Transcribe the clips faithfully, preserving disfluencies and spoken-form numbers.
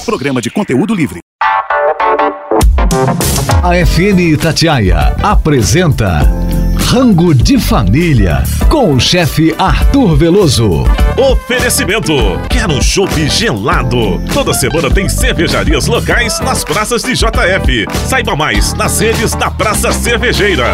Programa de conteúdo livre. A F M Itatiaia apresenta Rango de Família, com o chefe Arthur Veloso. Oferecimento: quer um chopp gelado? Toda semana tem cervejarias locais nas praças de J F. Saiba mais nas redes da Praça Cervejeira.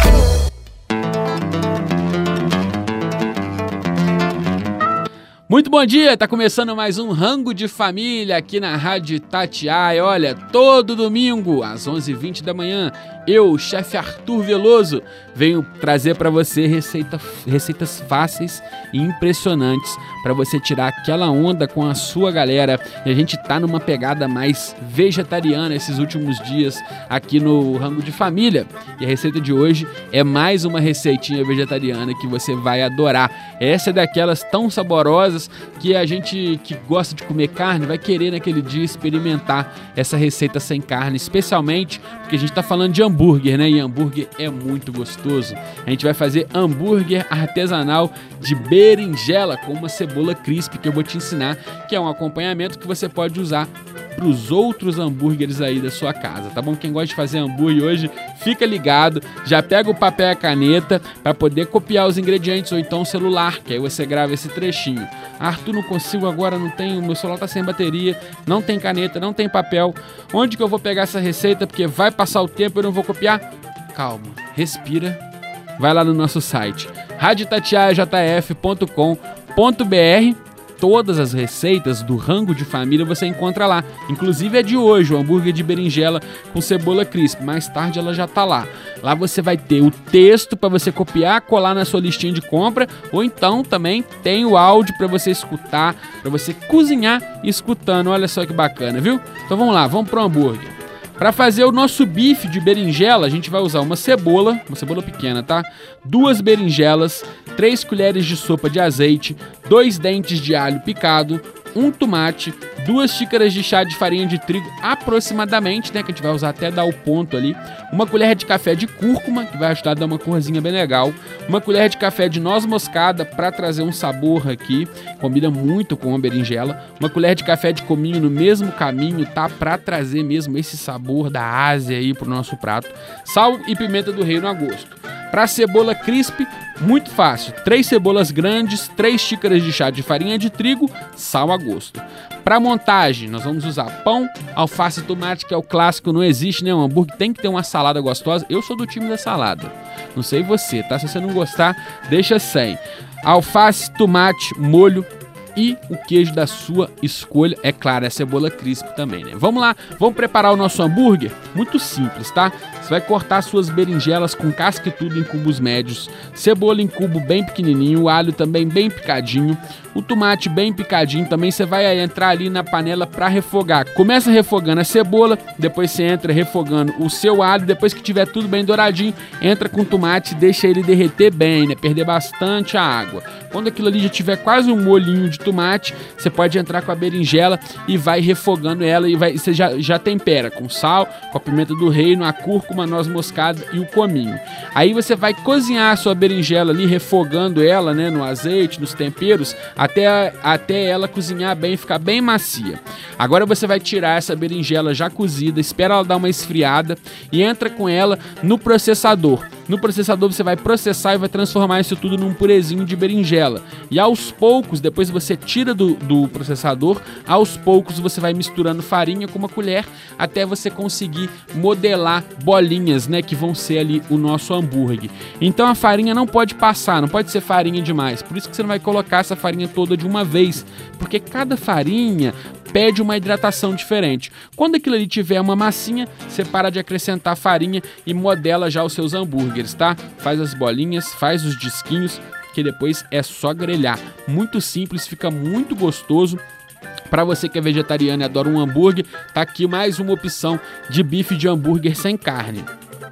Muito bom dia, tá começando mais um Rango de Família aqui na Rádio Itatiaia. Olha, todo domingo às onze e vinte da manhã, eu, o chefe Arthur Veloso, venho trazer para você receita, receitas fáceis e impressionantes para você tirar aquela onda com a sua galera. E a gente tá numa pegada mais vegetariana esses últimos dias aqui no Rango de Família. E a receita de hoje é mais uma receitinha vegetariana que você vai adorar. Essa é daquelas tão saborosas que a gente que gosta de comer carne vai querer naquele dia experimentar essa receita sem carne, especialmente porque a gente está falando de hambúrguer, né? E hambúrguer é muito gostoso. A gente vai fazer hambúrguer artesanal de berinjela com uma cebola crisp que eu vou te ensinar, que é um acompanhamento que você pode usar para os outros hambúrgueres aí da sua casa, tá bom? Quem gosta de fazer hambúrguer hoje, fica ligado, já pega o papel e a caneta para poder copiar os ingredientes, ou então o celular, que aí você grava esse trechinho. Arthur, não consigo agora, não tenho, meu celular tá sem bateria, não tem caneta, não tem papel. Onde que eu vou pegar essa receita? Porque vai passar o tempo e eu não vou copiar? Calma, respira, vai lá no nosso site, rádio itatiaia j f ponto com ponto b r. Todas as receitas do Rango de Família você encontra lá. Inclusive a de hoje, o hambúrguer de berinjela com cebola crisp. Mais tarde ela já tá lá. Lá você vai ter o texto para você copiar, colar na sua listinha de compra, ou então também tem o áudio para você escutar, para você cozinhar escutando. Olha só que bacana, viu? Então vamos lá, vamos pro hambúrguer. Para fazer o nosso bife de berinjela, a gente vai usar uma cebola, uma cebola pequena, tá? Duas berinjelas, três colheres de sopa de azeite, dois dentes de alho picado, um tomate, duas xícaras de chá de farinha de trigo aproximadamente, né? Que a gente vai usar até dar o ponto ali. Uma colher de café de cúrcuma, que vai ajudar a dar uma corzinha bem legal. Uma colher de café de noz moscada para trazer um sabor aqui. Combina muito com a berinjela. Uma colher de café de cominho no mesmo caminho, tá? Para trazer mesmo esse sabor da Ásia aí pro nosso prato. Sal e pimenta do reino a gosto. Para cebola crisp, muito fácil. Três cebolas grandes, três xícaras de chá de farinha de trigo, sal a gosto. Para montagem, nós vamos usar pão, alface e tomate, que é o clássico, não existe, né? Um hambúrguer tem que ter uma salada gostosa. Eu sou do time da salada. Não sei você, tá? Se você não gostar, deixa sem. Alface, tomate, molho e o queijo da sua escolha, é claro, é cebola crisp também, né? Vamos lá, vamos preparar o nosso hambúrguer? Muito simples, tá? Você vai cortar suas berinjelas com casca e tudo em cubos médios, cebola em cubo bem pequenininho, o alho também bem picadinho, o tomate bem picadinho também. Você vai entrar ali na panela para refogar. Começa refogando a cebola, depois você entra refogando o seu alho, depois que tiver tudo bem douradinho, entra com o tomate e deixa ele derreter bem, né? Perder bastante a água. Quando aquilo ali já tiver quase um molhinho de tomate, você pode entrar com a berinjela e vai refogando ela, e vai, você já, já tempera com sal, com a pimenta do reino, a cúrcuma, a noz moscada e o cominho. Aí você vai cozinhar a sua berinjela ali, refogando ela, né, no azeite, nos temperos, até, até ela cozinhar bem, ficar bem macia. Agora você vai tirar essa berinjela já cozida, espera ela dar uma esfriada e entra com ela no processador. No processador você vai processar e vai transformar isso tudo num purezinho de berinjela. E aos poucos, depois você tira do, do processador, aos poucos você vai misturando farinha com uma colher até você conseguir modelar bolinhas, né, que vão ser ali o nosso hambúrguer. Então a farinha não pode passar, não pode ser farinha demais. Por isso que você não vai colocar essa farinha toda de uma vez, porque cada farinha pede uma hidratação diferente. Quando aquilo ali tiver uma massinha, você para de acrescentar farinha e modela já os seus hambúrgueres, tá? Faz as bolinhas, faz os disquinhos, que depois é só grelhar. Muito simples, fica muito gostoso. Para você que é vegetariano e adora um hambúrguer, tá aqui mais uma opção de bife de hambúrguer sem carne.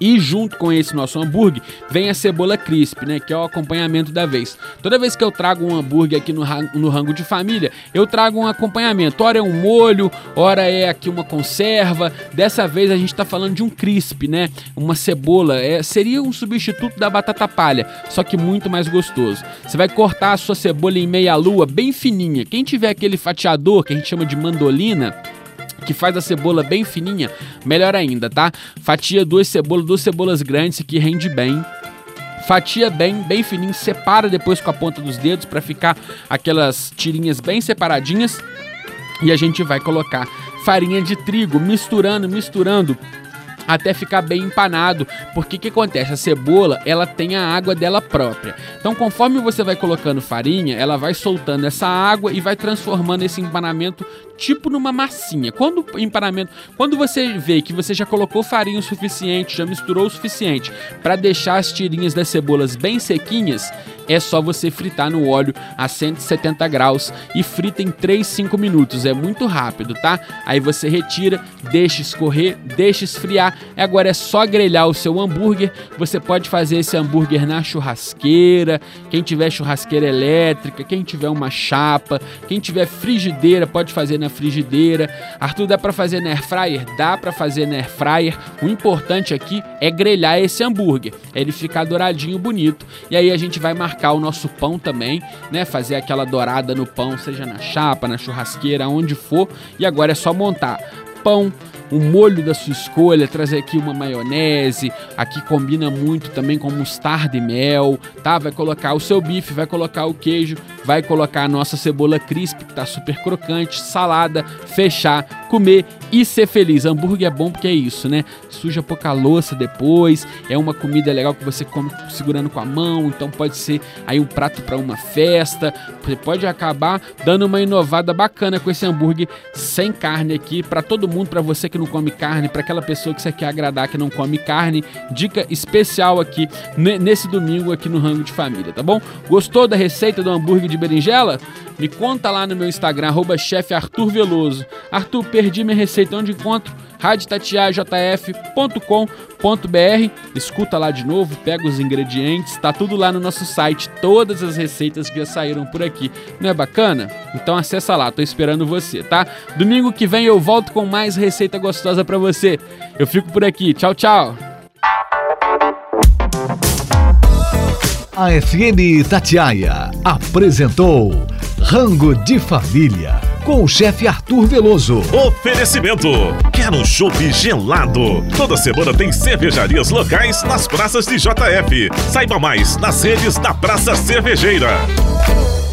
E junto com esse nosso hambúrguer, vem a cebola crisp, né? Que é o acompanhamento da vez. Toda vez que eu trago um hambúrguer aqui no, no Rango de Família, eu trago um acompanhamento. Ora é um molho, ora é aqui uma conserva. Dessa vez a gente tá falando de um crisp, né? Uma cebola. É, seria um substituto da batata palha, só que muito mais gostoso. Você vai cortar a sua cebola em meia lua, bem fininha. Quem tiver aquele fatiador, que a gente chama de mandolina, que faz a cebola bem fininha, melhor ainda, tá? Fatia duas cebolas, duas cebolas grandes, que rende bem. Fatia bem, bem fininho, separa depois com a ponta dos dedos para ficar aquelas tirinhas bem separadinhas. E a gente vai colocar farinha de trigo, misturando, misturando, até ficar bem empanado, porque o que acontece? A cebola, ela tem a água dela própria. Então, conforme você vai colocando farinha, ela vai soltando essa água e vai transformando esse empanamento tipo numa massinha. Quando o empanamento, quando você vê que você já colocou farinha o suficiente, já misturou o suficiente para deixar as tirinhas das cebolas bem sequinhas, é só você fritar no óleo a cento e setenta graus e frita em três, cinco minutos. É muito rápido, tá? Aí você retira, deixa escorrer, deixa esfriar. Agora é só grelhar o seu hambúrguer. Você pode fazer esse hambúrguer na churrasqueira. Quem tiver churrasqueira elétrica, quem tiver uma chapa, quem tiver frigideira, pode fazer na frigideira. Arthur, dá pra fazer na air fryer? Dá pra fazer na air fryer. O importante aqui é grelhar esse hambúrguer, é ele ficar douradinho, bonito. E aí a gente vai marcar o nosso pão também, né? Fazer aquela dourada no pão, seja na chapa, na churrasqueira, onde for. E agora é só montar pão, o molho da sua escolha, trazer aqui uma maionese, aqui combina muito também com mostarda e mel, tá? Vai colocar o seu bife, vai colocar o queijo, vai colocar a nossa cebola crisp, que tá super crocante, salada, fechar, comer e ser feliz. Hambúrguer é bom porque é isso, né? Suja pouca louça depois, é uma comida legal que você come segurando com a mão, então pode ser aí um prato para uma festa. Você pode acabar dando uma inovada bacana com esse hambúrguer sem carne aqui, para todo mundo, para você que não come carne, para aquela pessoa que você quer agradar que não come carne. Dica especial aqui nesse domingo aqui no Rango de Família, tá bom? Gostou da receita do hambúrguer de berinjela? Me conta lá no meu Instagram, arroba chefe Arthur Veloso. Arthur, perdi minha receita, onde encontro? rádio tatiaia j f ponto com ponto b r. Escuta lá de novo, pega os ingredientes, tá tudo lá no nosso site, todas as receitas que já saíram por aqui. Não é bacana? Então acessa lá, tô esperando você, tá? Domingo que vem eu volto com mais receita gostosa pra você. Eu fico por aqui, tchau, tchau! A F M Itatiaia apresentou Rango de Família com o chefe Arthur Veloso. Oferecimento: quer um chopp gelado? Toda semana tem cervejarias locais nas praças de J F. Saiba mais nas redes da Praça Cervejeira.